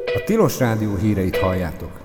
A Tilos Rádió híreit halljátok.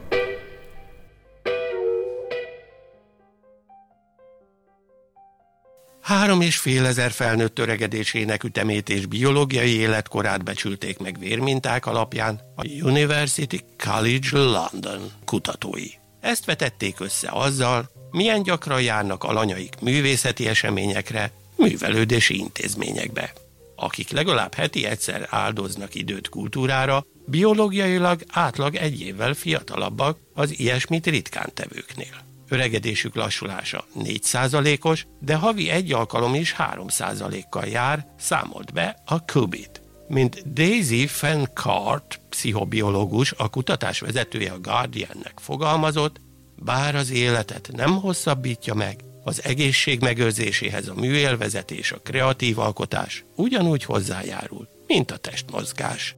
Három és fél ezer felnőtt öregedésének ütemét és biológiai életkorát becsülték meg vérminták alapján a University College London kutatói. Ezt vetették össze azzal, milyen gyakran járnak alanyaik művészeti eseményekre, művelődési intézményekbe. Akik legalább heti egyszer áldoznak időt kultúrára, biológiailag átlag egy évvel fiatalabbak az ilyesmit ritkán tevőknél. Öregedésük lassulása 4%-os, de havi egy alkalom is 3%-kal jár, számolt be a Qubit. Mint Daisy Fencart, pszichobiológus, a kutatás vezetője a Guardiannek fogalmazott, bár az életet nem hosszabbítja meg, az egészség megőrzéséhez a műélvezet és a kreatív alkotás ugyanúgy hozzájárul, mint a testmozgás.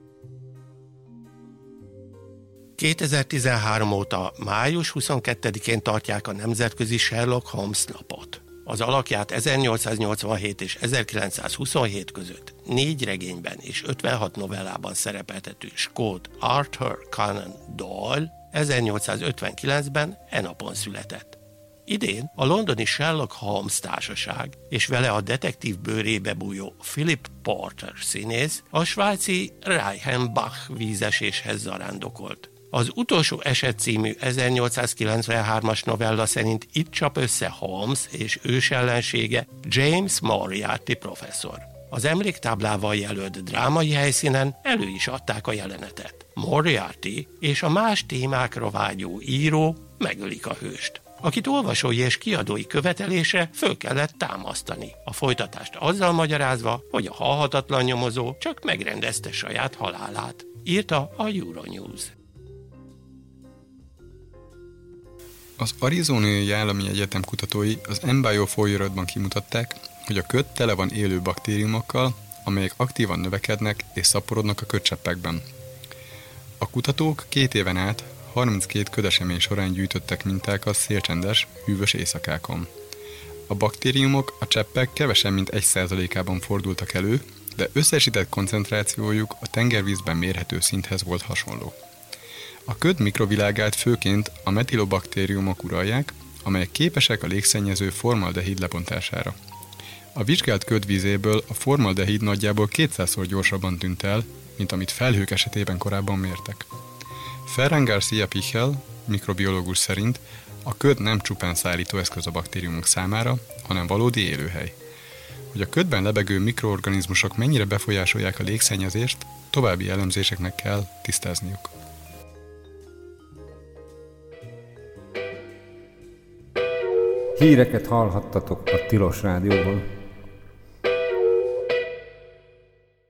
2013 óta május 22-én tartják a nemzetközi Sherlock Holmes napot. Az alakját 1887 és 1927 között 4 regényben és 56 novellában szerepeltető skót Arthur Conan Doyle 1859-ben e napon született. Idén a londoni Sherlock Holmes társaság és vele a detektív bőrébe bújó Philip Porter színész a svájci Reichenbach vízeséshez zarándokolt. Az utolsó eset című 1893-as novella szerint itt csap össze Holmes és ősellensége James Moriarty professzor. Az emléktáblával jelölt drámai helyszínen elő is adták a jelenetet. Moriarty és a más témákra vágyó író megölik a hőst, akit olvasói és kiadói követelése föl kellett támasztani. A folytatást azzal magyarázva, hogy a halhatatlan nyomozó csak megrendezte saját halálát, írta a Euronews. Az Arizonai Állami Egyetem kutatói az Embio folyóiratban kimutatták, hogy a köd tele van élő baktériumokkal, amelyek aktívan növekednek és szaporodnak a ködcseppekben. A kutatók 2 éven át 32 ködesemény során gyűjtöttek mintákat szélcsendes, hűvös éjszakákon. A baktériumok a cseppek kevesebb mint 1%-ában fordultak elő, de összesített koncentrációjuk a tengervízben mérhető szinthez volt hasonló. A köd mikrovilágát főként a metilobaktériumok uralják, amelyek képesek a légszennyező formaldehid lebontására. A vizsgált köd vízéből a formaldehid nagyjából 200-szor gyorsabban tűnt el, mint amit felhők esetében korábban mértek. Ferran García Pichel, mikrobiológus szerint a köd nem csupán szállítóeszköz a baktériumok számára, hanem valódi élőhely. Hogy a ködben lebegő mikroorganizmusok mennyire befolyásolják a légszennyezést, további elemzéseknek kell tisztázniuk. Híreket hallhattatok a Tilos Rádióban.